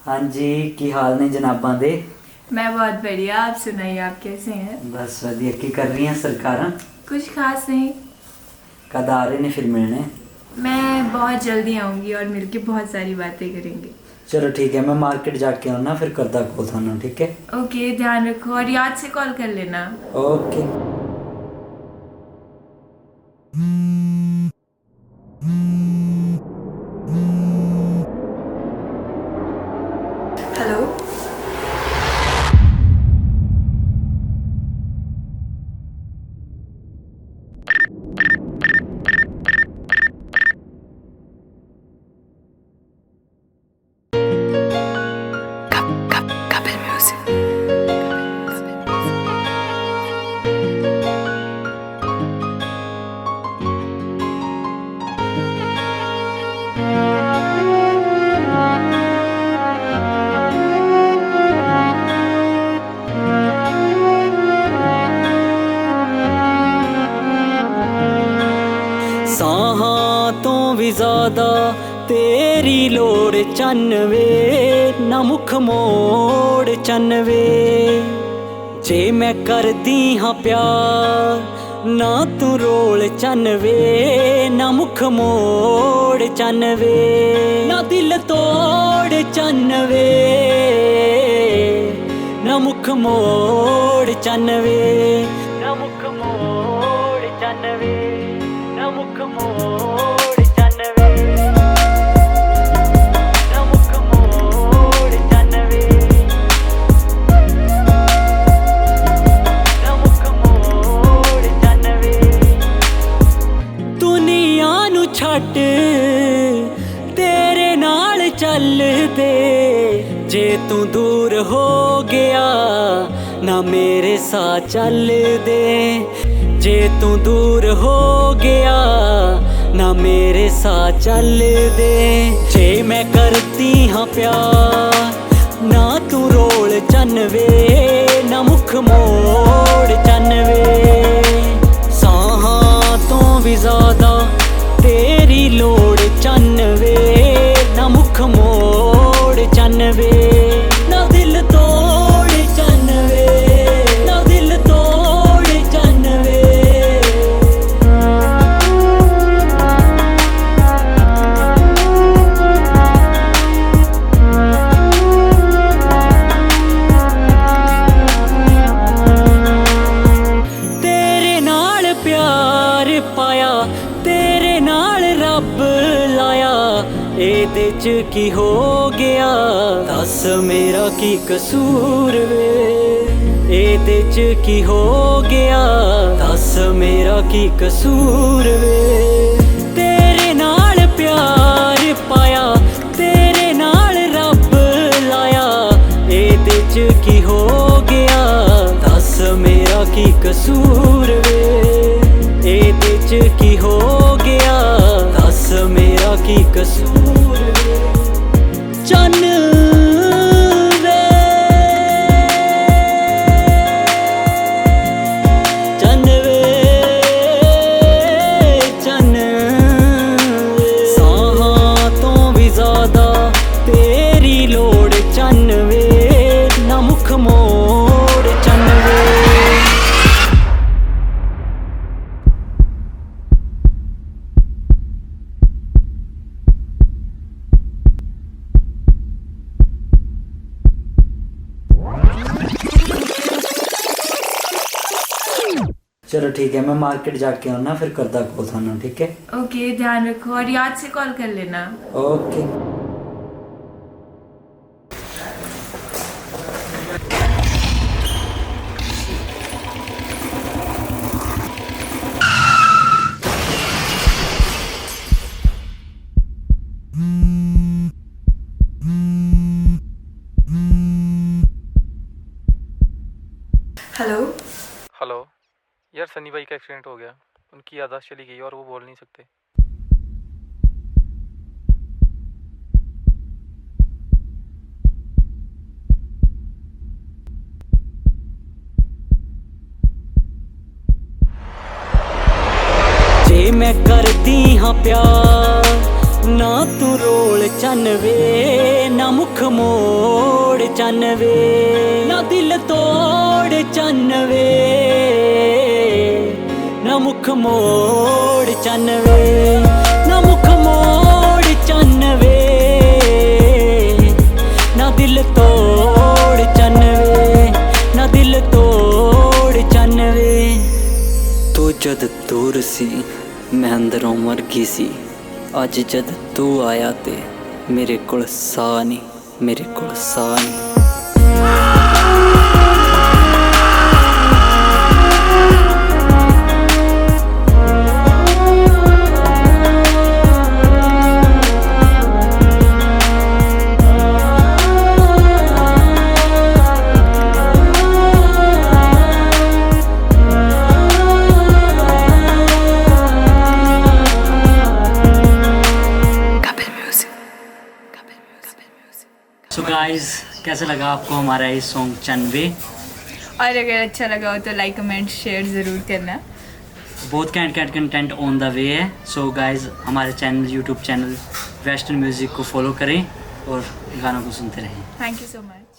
हाँ जी, की हाल ने जनाबां दे? मैं बहुत बढ़िया। आप सुनाइए, आप कैसे हैं? बस वधिया। की कर रही हैं सरकारां? कुछ खास नहीं। कद आ रहे ने फिर मिलने? मैं बहुत जल्दी आऊँगी और मिलके बहुत सारी बातें करेंगे। चलो ठीक है, मैं मार्केट जाके आना फिर करदा कॉल थानू, ठीक है? ओके, ध्यान रखो और याद से कॉल कर लेना। ओके। हेलो। ਸਾਹਾਂ ਤੋਂ ਵੀ ਜ਼ਿਆਦਾ ਤੇਰੀ ਲੋੜ ਚੰਨ ਵੇ, ਨਾ ਮੁਖ ਮੋੜ ਚੰਨ ਵੇ। ਜੇ ਮੈਂ ਕਰਦੀ ਹਾਂ ਪਿਆਰ ਨਾ ਤੂੰ ਰੋਲ ਚੰਨ ਵੇ, ਨਾ ਮੁਖ ਮੋੜ ਚੰਨ ਵੇ, ਨਾ ਦਿਲ ਤੋੜ ਚੰਨ ਵੇ, ਨਾ ਮੁਖ ਮੋੜ ਚੰਨ ਵੇ, ਨਾ ਮੁਖ ਮੋੜ ਚੰਨ ਵੇ, ਨਾ ਮੁਖ ਮੋੜ ਚੰਨ ਵੇ, ਨਾ ਮੁਖ ਮੋੜ ਚੰਨ ਵੇ, ਨਾ ਮੁਖ ਮੋੜ ਚੰਨ ਵੇ। ਦੁਨੀਆ ਨੂੰ ਛੱਡ ਤੇਰੇ ਨਾਲ ਚੱਲਦੇ, ਜੇ ਤੂੰ ਦੂਰ ਹੋ ਗਿਆ ਨਾ ਮੇਰੇ ਸਾਥ ਚੱਲਦੇ, ਜੇ ਤੂੰ ਦੂਰ ਹੋ ਗਿਆ ਨਾ ਮੇਰੇ ਸਾਥ ਚੱਲਦੇ। ਜੇ ਮੈਂ ਕਰਦੀ ਹਾਂ ਪਿਆਰ ਨਾ ਤੂੰ ਰੋਲ ਚੰਨ ਵੇ, ਨਾ ਮੁਖ ਮੋੜ ਚੰਨ ਵੇ। ਸਾਹਾਂ ਤੋਂ ਵੀ ਜ਼ਿਆਦਾ ਤੇਰੀ ਲੋੜ ਚੰਨ ਵੇ, ਨਾ ਮੁਖ ਮੋੜ ਚੰਨ ਵੇ, ਨਾ ਦਿਲ ਤੋੜ ਚੰਨ ਵੇ, ਨਾ ਦਿਲ ਤੋੜ ਚੰਨ ਵੇ। ਤੇਰੇ ਨਾਲ ਪਿਆਰ ਪਾਇਆ, ਤੇਰੇ ਨਾਲ ਰੱਬ ਲਾਇਆ, ਇਹਦੇ ਚ ਕੀ ਹੋ ਗਿਆ ਦੱਸ ਮੇਰਾ ਕੀ ਕਸੂਰ ਵੇ। ਇਹਦੇ ਚ ਕੀ ਹੋ ਗਿਆ ਦੱਸ ਮੇਰਾ ਕੀ ਕਸੂਰ ਵੇ। ਤੇਰੇ ਨਾਲ ਪਿਆਰ ਪਾਇਆ, ਤੇਰੇ ਨਾਲ ਰੱਬ ਲਾਇਆ, ਇਹਦੇ ਚ ਕੀ ਹੋ ਗਿਆ ਦੱਸ ਮੇਰਾ ਕੀ ਕਸੂਰ ਵੇ। ਇਹਦੇ ਚ ਕੀ ਹੋ ਗਿਆ ਦੱਸ ਮੇਰਾ ਕੀ ਕਸੂਰ ਵੇ। ਚੰਨ ਵੇ, ਚੰਨ ਵੇ, ਚੰਨ ਵੇ। ਸਾਹਾਂ ਤੋਂ ਵੀ ਜ਼ਿਆਦਾ ਤੇਰੀ ਲੋੜ ਚੰਨ ਵੇ, ਨਾ ਮੁਖ ਮੋੜ ਚੰਨ ਵੇ। चलो ठीक है, मैं मार्केट जाके आना फिर करदा कॉल थानू, ठीक है? ओके, ध्यान रखो और याद से कॉल कर लेना। ओके। हेलो। हेलो यार, सनी भाई का एक्सीडेंट हो गया। उनकी याददाश्त चली गई और वो बोल नहीं सकते। ਜੇ ਮੈਂ ਕਰਦੀ ਹਾਂ ਪਿਆਰ ਨਾ ਤੂੰ ਰੋਲ ਚੰਨ ਵੇ ਨਾ ਮੁਖ ਮੋੜ ਚੰਨ ਵੇ ਨਾ ਦਿਲ ਤੋੜ ਚੰਨ ਵੇ ਨਾ ਮੁਖ ਮੋੜ ਚੰਨ ਵੇ ਨਾ ਮੁਖ ਮੋੜ ਚੰਨ ਵੇ ਨਾ ਦਿਲ ਤੋੜ ਚੰਨ ਵੇ ਨਾ ਦਿਲ ਤੋੜ ਚੰਨ ਵੇ ਤੂੰ ਜਦ ਦੂਰ ਸੀ ਮੈਂ ਅੰਦਰੋਂ ਮਰ ਗਈ ਸੀ ਅੱਜ ਜਦ ਤੂੰ ਆਇਆ ਤੇ ਮੇਰੇ ਕੋਲ ਸਾਹ ਨਹੀਂ ਮੇਰੇ ਕੋਲ ਸਾਹ ਨਹੀਂ सो गाइस कैसा लगा आपको हमारा ये सॉन्ग चन्वे? और अगर अच्छा लगा हो तो लाइक कमेंट शेयर ज़रूर करना। बहुत कैंट कंटेंट ऑन द वे है। सो गाइस हमारे channel YouTube channel western music को फॉलो करें और गानों को सुनते रहें। Thank you so much.